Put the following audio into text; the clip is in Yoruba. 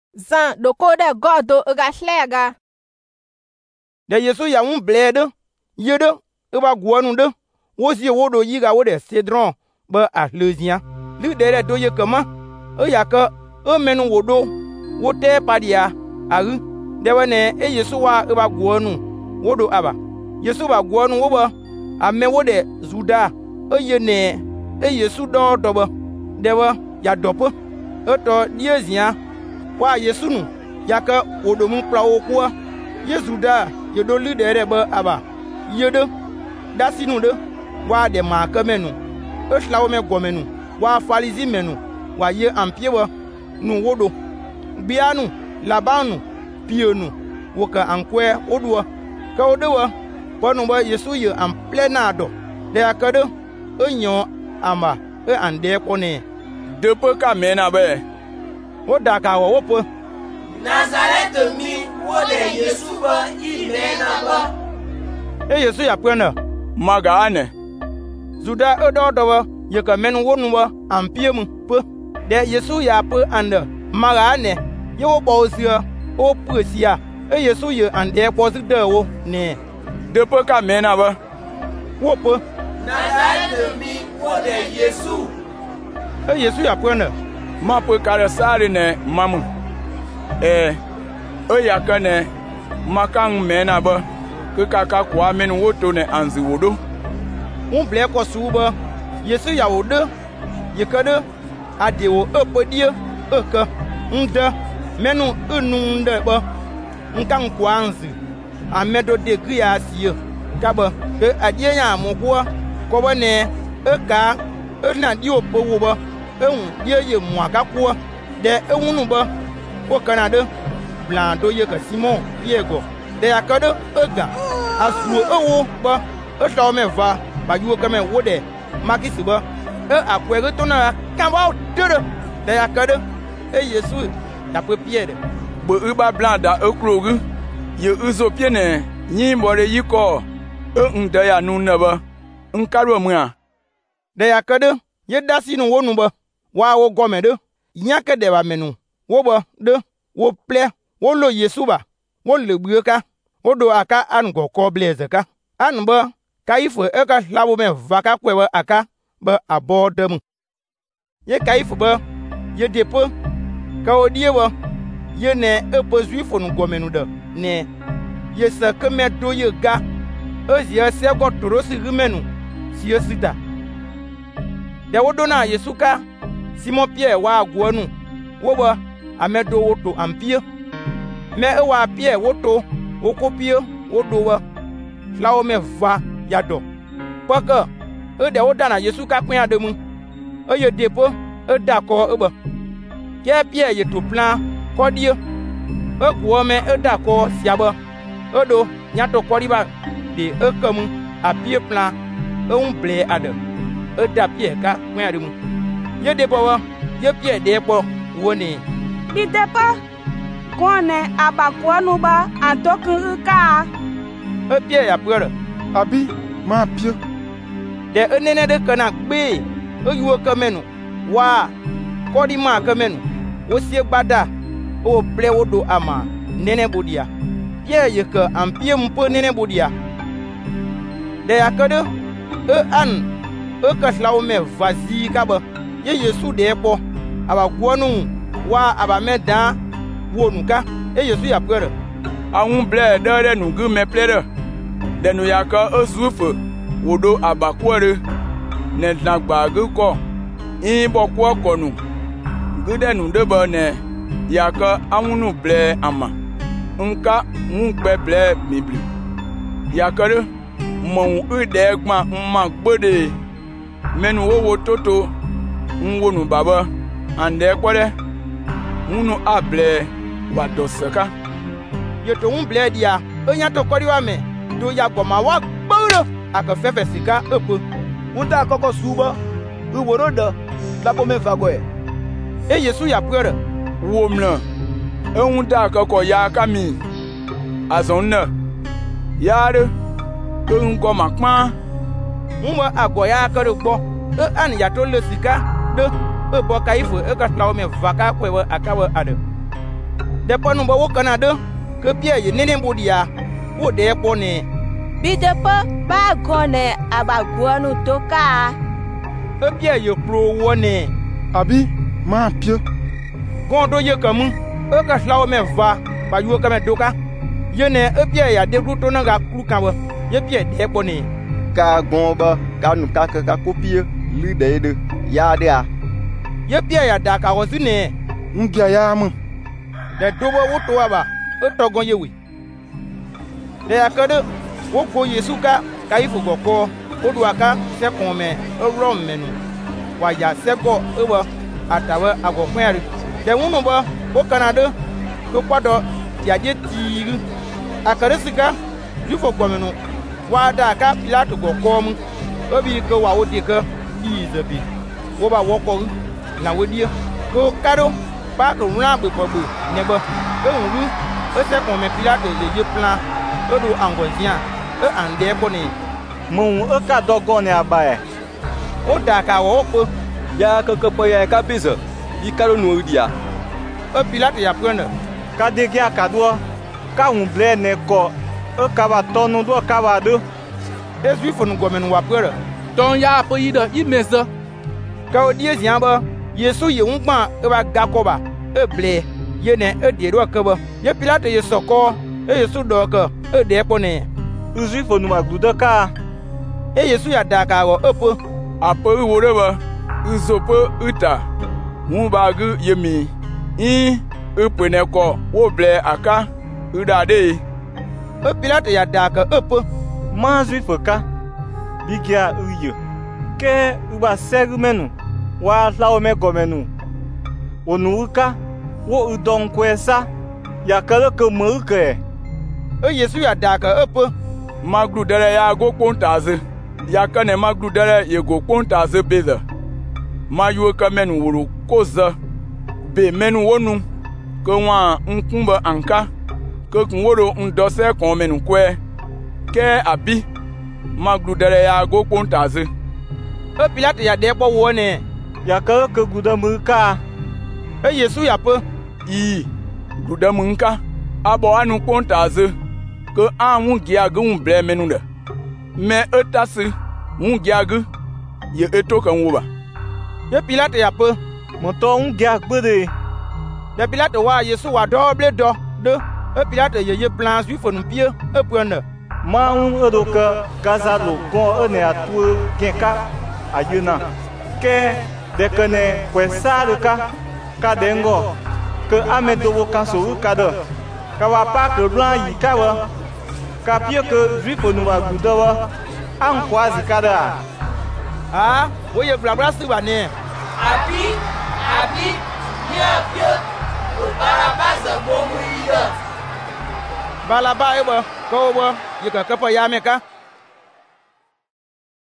Zan do kode godo ga slega. De Yesu ya un blede yede ba gwonu de wosi wodo yiga wode cedron ba a lezia lu de do ye kama ya ka menu wodo wote padia aru de wane Yesu wa ba gwonu wodo aba Yesu ba gwonu wo ba ame wode zuda ye ne Yesu do ba de wa ya dopo to diezia wa Yesu nu ya ka wodo mu plawo kwa Yesu da ye do lu de ba aba yede dasinu de wa de ma ka menu slawo me gomenu wa falizi menu wa ye ampie wa nu wodo bianu labanu pienu woka ankwe odwa ka odewa ponu ba Yesu ye en plenado de akade onyo ama ande kone de pe ka mena be oda ka wo pe Nazareth mi wo de Yesu ba imena ba Yesu ya pena maga ane zuda ododowa ye ka men wonu wa ampie mu pe de Yesu ya pe ande maga ane ye wo bo sia o presia Yesu ye ande ko zu de wo ne de pe ka mena ba wo pe Nazareth mi wo de Yesu Yesu ya pena ma pe kare sare ne mamu ya ka ne makang mena ba ke kaka kwa men woto ne anzi wodo un ble ko suba Yesu ya wode ye kade adewo epodie eka nda menu enunde ba nkan kwanzi amedo de griasie kaba ke adie ya mogwo ko bane eka na di opowo ba ehun die ye muaka ko de ehunu ba ko kanade blando ye ka Simon Piego de akade ega asuo ewo ba eto me va ba yu ka me wode makisi ba akwere to na kan ba tere de akade Yesu ta pe Pierre bo uba blanda ekrogu ye uzo pie ne nyimbore yiko nda ya nu na ba nkaro mu a de akade ye dasi no wonu ba wa wo gomede nyake de ba menu wo ba de wo ple wo lo Yesu ba wo le buka wo do aka an go ko bleze ka an ba kaifu eka labo me vaka kwewe aka ba abodem ye kaifu ba ye depo ka odie ba ye ne epo zuifo no gomenu de ne ye sa keme do ye ga ozia se go toro si rumenu si esita de wodo na Yesu ka Simon Pierre wa agwonu wo ba amedo woto ampie me wa Pierre woto okopie wodo wa lawo me va yado paka de woda na Yesu ka pin ademu ye depo da ko eba ke Pierre ye to plan ko die gwo me da ko siaba odo nyato koriba de ekamu apie plan un ble ade da Pierre ka pin ademu ye depo wa ye Pierre de po woni di depo kone abakwanu ba antokun ka Pierre ya pere abi ma pie de enene de kana gbe oyuo kamenu wa kodi ma kamenu wosie gbada o ple wodo ama nene bodia Pierre ye ka ampie mpo nene bodia de yakade an ka slawo me vazi kaba ye Yesu de po aba gwonu wa aba meda wonuka Yesu ya pere awun ble de nu gu me plere de nu yaka osufu wodo abakwere ne nagba gu ko bo ko konu gude nu de ba ne yaka awunu ble ama nka pe ble mibli yakare mo ude gba ma gbode menu wo toto nwonu baba ande kwere unu able wadosaka yeto un ble dia onya to kori wa me do ya gboma wa gboro aka fefe sika epo unta koko suba uworo da lapo me fago Yesu ya pere womla ehun da koko ya kami azonna yare ehun ko makpa nwa agoya akere gbo an ya to le sika de bo kaifu e ka tlawo me vaka kwewe akawe ade de panu ba wo kana de ke pie ye nene bodia wo de po ne bi de pa ba gone abaguanu toka e pie ye pro wo ne Abi, ma pie. gondo ye kamu e ka slawo me va ba yo ka me doka ye ne e pie ya de ruto na ga kru kan wo ye pie de po ne Ka gon ba ka nu ka kopie li de ya de a. ye pie ya da ka wo zine Ngia ya mu. de dobo wo to aba e togon ye wi de akade wo go Yesu ka ifu go ko o do aka se kon me e ro menu wa ya se go e wo atawe agofari de wunu bo o kanade to kwado ya je tiru akare sika yufo gomenu wa da ka Pilato go ko mu obi ko wa odi ka izebi wo ba wo ko na wo die ko kado ba ko ran be pobo ne bo e wuru o se kon me Pilato le je plan o do angozia e ande ko ni Mu ka dogon ne abae. o da ka wo ko Ya ka po ya ka bizo. Yi ka nu dia. e Pilato ya prendre Ka de kia ka do. Ka un ble ne ko. Ka ba tonu do ka ba do. e juifo nu gomenu wa prendre Ton ya po yi de imeze. ka o die zian ba Yesu ye ngba e ba gakoba e ble ye ne e de ro ka ba ye Pilato ye soko e Yesu do ka e de po ne Uzifo nu magludo ka. e Yesu ya da ka wo epo Ape wore ba. Nzopo uta. Mu ba gu yemi. Upene ko wo ble aka. Udade. e Pilato ya da ka epo Ma Uzifo ka. Bigia uyo. Ke uba segu menu. Wa lao me gomenu. Onu ka. Wo udon kwesa. Ya kale ke mu ke. e Yesu ya da ka epo Maglu dere ya go pontaze. Ya kane maglu dere ye go pontaze beza. Ma yu ka menu wuru koza. Be menu wonu. Ke wa nkumba anka. Ke kunworo ndose kon menu kwe. Ke abi. Maglu dere ya go pontaze. e Pilato ya de po wo ne Ya kale ke guda mu ka. e Yesu ya po Guda munka. Abo anu pontaze. Ke an gia gu ble menu de. Me etasi gia gu ye eto kan wo ba. ye Pilato ya po Mo to un gia gbede. de Pilato wa Yesu wa doble do de e Pilato ye plan juifo nu pie e prendre Ma un edo ka gaza lo gon ene atu genka ayuna. Ke de kene kwesa de ka dengo. Ke amedo wo ka so ka de. Ka wa pa ke blan yi ka wa. Ka pie ke juifo nu wa gudo wa. An kwazi ka da. wo ye blabla si wa ne Abi, mia pie. O Barabas bomu ida. balaba e bo ko bo ye ka pa ya me ka